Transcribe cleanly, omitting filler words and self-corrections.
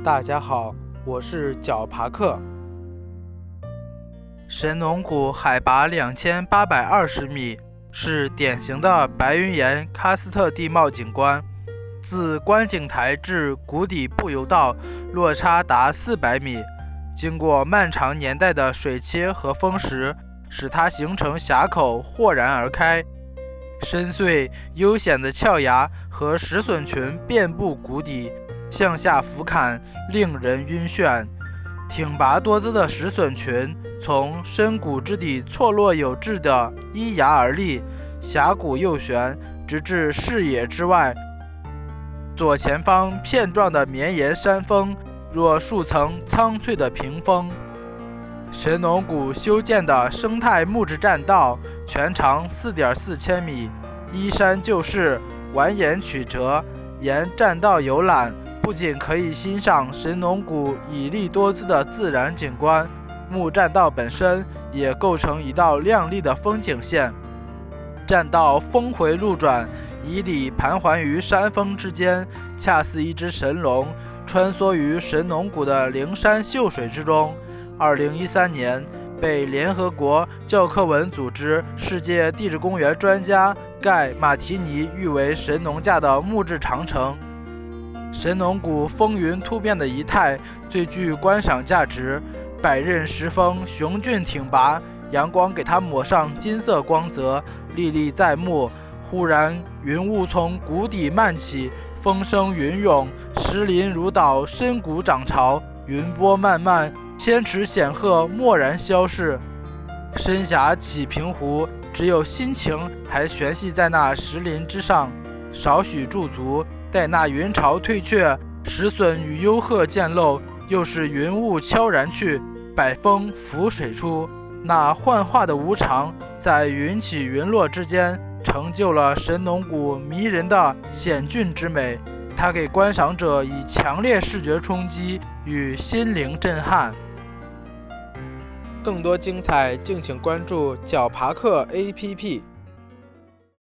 大家好，我是角爬克。神农谷海拔2820米，是典型的白云岩喀斯特地貌景观。自观景台至谷底步游道落差达400米，经过漫长年代的水切和风蚀，使它形成峡口豁然而开。深邃悠闲的峭崖和石笋群遍布谷底，向下俯瞰，令人晕眩。挺拔多姿的石笋群从深谷之底错落有致地依崖而立，峡谷右旋，直至视野之外。左前方片状的绵延山峰，若数层苍翠的屏风。神农谷修建的生态木质栈道，全长4.4千米，依山就势，蜿蜒曲折。沿栈道游览，不仅可以欣赏神农谷绮丽多姿的自然景观，木栈道本身也构成一道亮丽的风景线。栈道峰回路转，以里盘桓于山峰之间，恰似一只神龙穿梭于神农谷的灵山秀水之中。2013年，被联合国教科文组织世界地质公园专家盖马提尼誉为神农架的木质长城。神农谷风云突变的仪态最具观赏价值，百仞石峰雄峻挺拔，阳光给它抹上金色光泽，历历在目。忽然云雾从谷底漫起，风生云涌，石林如岛，深谷涨潮，云波漫漫，千尺显赫蓦然消逝。深峡起平湖，只有心情还悬系在那石林之上，少许驻足，待那云潮退却，石笋与幽壑渐露，又是云雾悄然去，百风拂水出。那幻化的无常，在云起云落之间，成就了神农谷迷人的险峻之美。它给观赏者以强烈视觉冲击与心灵震撼。更多精彩，敬请关注角爬克 APP。